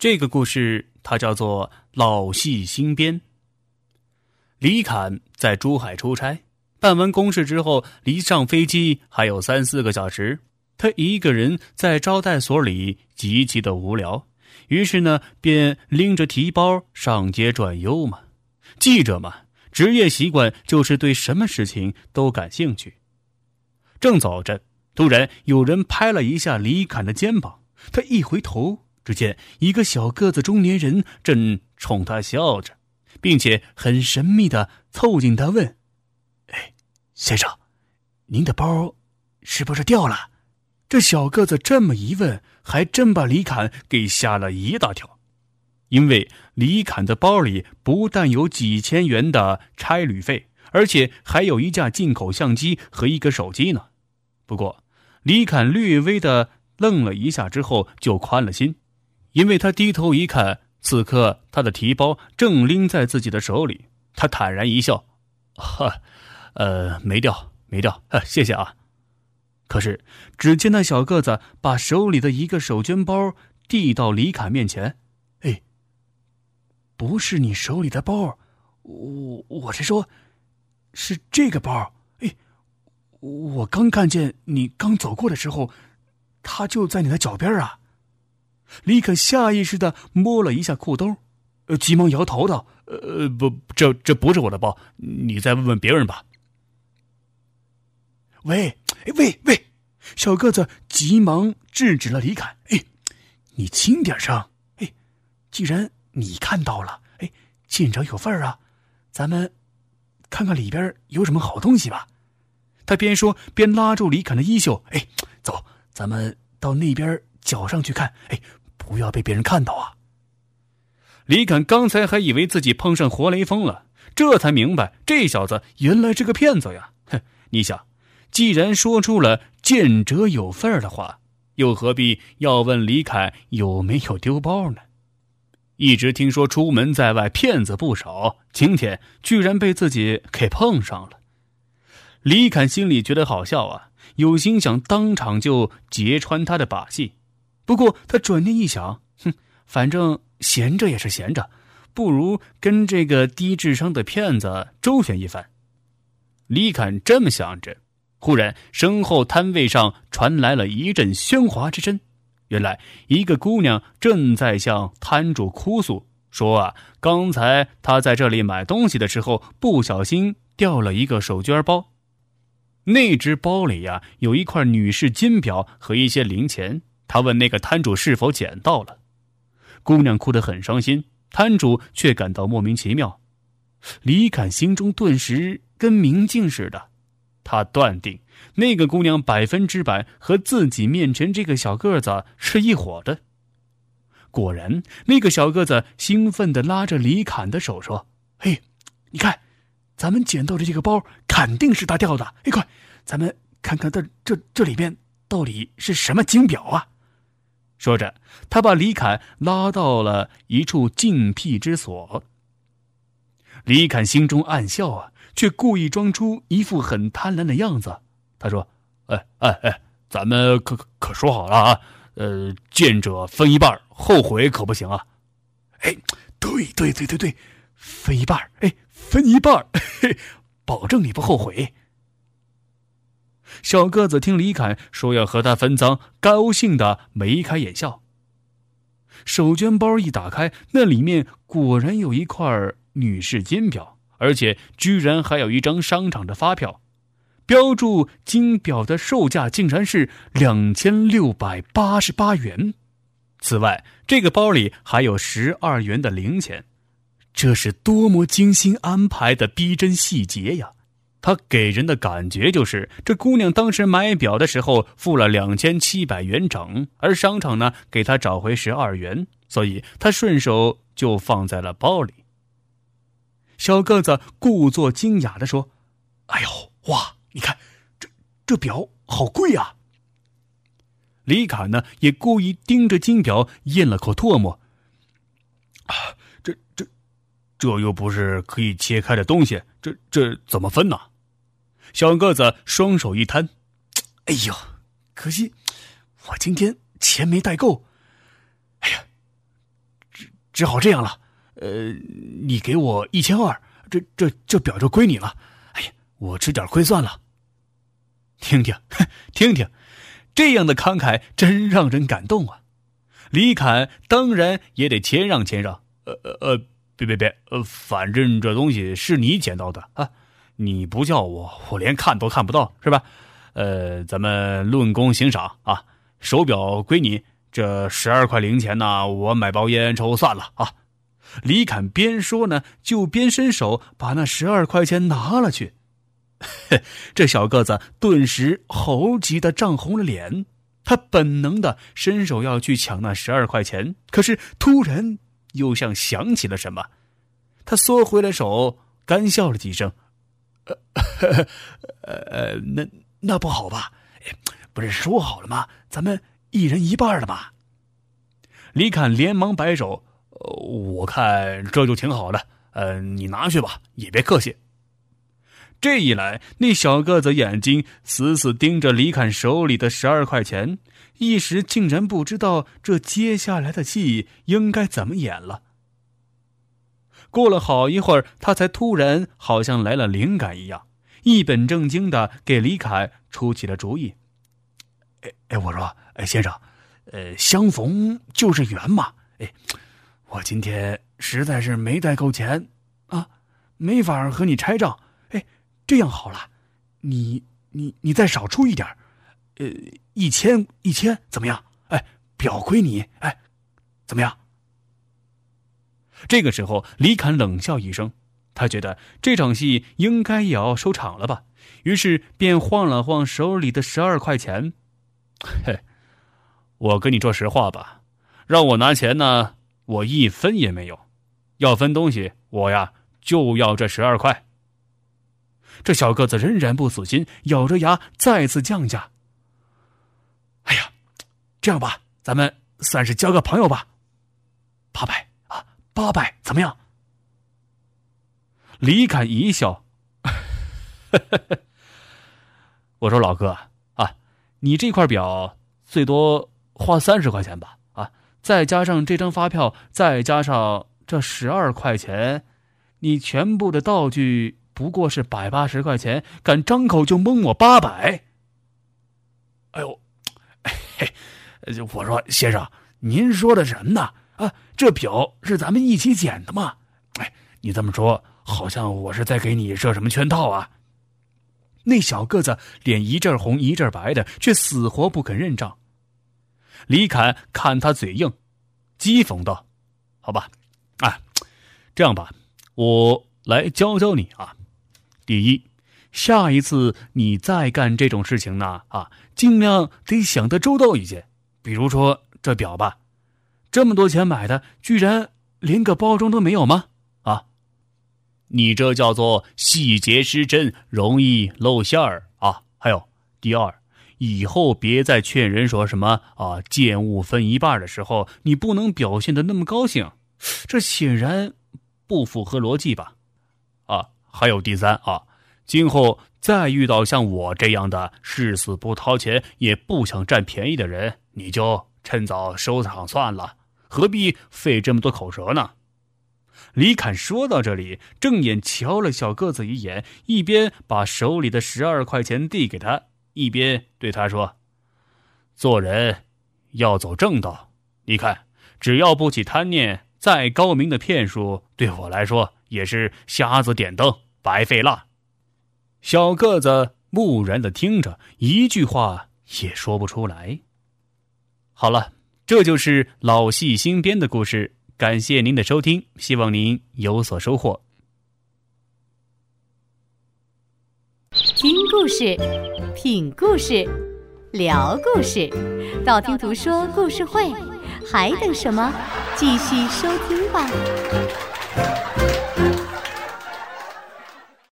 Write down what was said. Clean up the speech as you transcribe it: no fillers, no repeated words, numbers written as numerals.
这个故事它叫做老戏新编。李侃在珠海出差，办完公事之后，离上飞机还有3-4个小时。他一个人在招待所里极其的无聊，于是呢，便拎着提包上街转悠嘛。记者嘛，职业习惯就是对什么事情都感兴趣。正走着，突然有人拍了一下李侃的肩膀，他一回头，只见一个小个子中年人正冲他笑着，并且很神秘地凑近他问：“哎，先生，您的包是不是掉了？”这小个子这么一问，还真把李侃给吓了一大跳。因为李侃的包里不但有几千元的差旅费，而且还有一架进口相机和一个手机呢。不过李侃略微的愣了一下之后就宽了心，因为他低头一看，此刻他的提包正拎在自己的手里，他坦然一笑：“没掉，谢谢啊。”可是只见那小个子把手里的一个手绢包递到李侃面前。“哎，不是你手里的包，我是说，是这个包。哎，我刚看见你刚走过的时候，他就在你的脚边啊。”李侃下意识地摸了一下裤兜，急忙摇头道：“不，这不是我的包，你再问问别人吧。”喂！小个子急忙制止了李侃：“哎，你轻点声！哎，既然你看到了，哎，见者有份啊，咱们看看里边有什么好东西吧。”他边说边拉住李侃的衣袖：“哎，走，咱们到那边角上去看，哎，不要被别人看到啊。”李侃刚才还以为自己碰上活雷锋了，这才明白这小子原来是个骗子呀。哼，你想，既然说出了见者有份的话，又何必要问李侃有没有丢包呢？一直听说出门在外骗子不少，今天居然被自己给碰上了。李侃心里觉得好笑啊，有心想当场就揭穿他的把戏。不过他转念一想，反正闲着也是闲着，不如跟这个低智商的骗子周旋一番。李侃这么想着，忽然身后摊位上传来了一阵喧哗之声。原来一个姑娘正在向摊主哭诉，说刚才她在这里买东西的时候不小心掉了一个手绢包，那只包里有一块女士金表和一些零钱，她问那个摊主是否捡到了。姑娘哭得很伤心，摊主却感到莫名其妙。李侃心中顿时跟明镜似的，他断定那个姑娘100%和自己面前这个小个子是一伙的。果然，那个小个子兴奋地拉着李侃的手说：“嘿，你看，咱们捡到的这个包肯定是他掉的。哎，快，咱们看看这里面到底是什么金表啊！”说着，他把李侃拉到了一处禁僻之所。李侃心中暗笑却故意装出一副很贪婪的样子。他说：“咱们可说好了啊，见者分一半，后悔可不行啊。”哎，对，分一半，分一半，保证你不后悔。小个子听李侃说要和他分赃，高兴的眉开眼笑。手绢包一打开，那里面果然有一块女士金表，而且居然还有一张商场的发票，标注金表的售价竟然是2688元。此外，这个包里还有12元的零钱，这是多么精心安排的逼真细节呀！他给人的感觉就是，这姑娘当时买表的时候付了2700元整，而商场呢给她找回12元，所以他顺手就放在了包里。小个子故作惊讶地说：“哎呦，哇，你看，这表好贵啊！”李侃呢也故意盯着金表咽了口唾沫：“这又不是可以切开的东西，这怎么分呢？”小个子双手一摊：“哎呦，可惜我今天钱没带够。哎呀， 只好这样了。你给我1200，这表就归你了。哎呀，我吃点亏算了。听听，这样的慷慨真让人感动啊！李侃当然也得谦让。别，反正这东西是你捡到的啊，你不叫我连看都看不到，是吧？咱们论功行赏啊，手表归你，这12块零钱呢，我买包烟抽算了啊。李侃边说呢，就边伸手把那12块钱拿了去。这小个子顿时猴急得涨红了脸，他本能的伸手要去抢那12块钱，可是突然又像想起了什么，他缩回了手，干笑了几声。那不好吧？不是说好了吗？咱们一人一半的吧？李侃连忙摆手，我看这就挺好的，你拿去吧，也别客气。这一来，那小个子眼睛死死盯着李侃手里的12块钱，一时竟然不知道这接下来的戏应该怎么演了。过了好一会儿，他才突然好像来了灵感一样，一本正经的给李侃出起了主意。我说，先生，相逢就是缘嘛。我今天实在是没带够钱啊，没法和你拆账。这样好了，你再少出一点，1000怎么样？表归你，怎么样？这个时候，李侃冷笑一声，他觉得这场戏应该也要收场了吧，于是便晃了晃手里的12块钱。我跟你说实话吧，让我拿钱呢，我1分也没有，要分东西，我呀就要这12块。这小个子仍然不死心，咬着牙再次降价。这样吧，咱们算是交个朋友吧，800怎么样？李侃一笑，我说老哥啊，你这块表最多花30块钱吧，再加上这张发票，再加上这12块钱，你全部的道具不过是180块钱，敢张口就蒙我800？我说先生，您说的什么呢？这表是咱们一起捡的嘛？你这么说，好像我是在给你设什么圈套啊？那小个子脸一阵红一阵白的，却死活不肯认账。李侃看他嘴硬，讥讽道：“好吧，这样吧，我来教教你啊。第一，下一次你再干这种事情呢，尽量得想得周到一些。比如说这表吧，这么多钱买的，居然连个包装都没有吗？你这叫做细节失真，容易露馅儿啊。还有第二，以后别再劝人说什么贱物分一半的时候，你不能表现得那么高兴，这显然不符合逻辑吧？还有第三今后再遇到像我这样的誓死不掏钱也不想占便宜的人，你就趁早收场算了，何必费这么多口舌呢？李侃说到这里，正眼瞧了小个子一眼，一边把手里的12块钱递给他，一边对他说：做人要走正道，你看，只要不起贪念，再高明的骗术对我来说也是瞎子点灯，白费蜡。小个子木然地听着，一句话也说不出来。好了，这就是老戏新编的故事，感谢您的收听，希望您有所收获。 听故事，品故事，聊故事，道听途说故事会，还等什么？继续收听吧。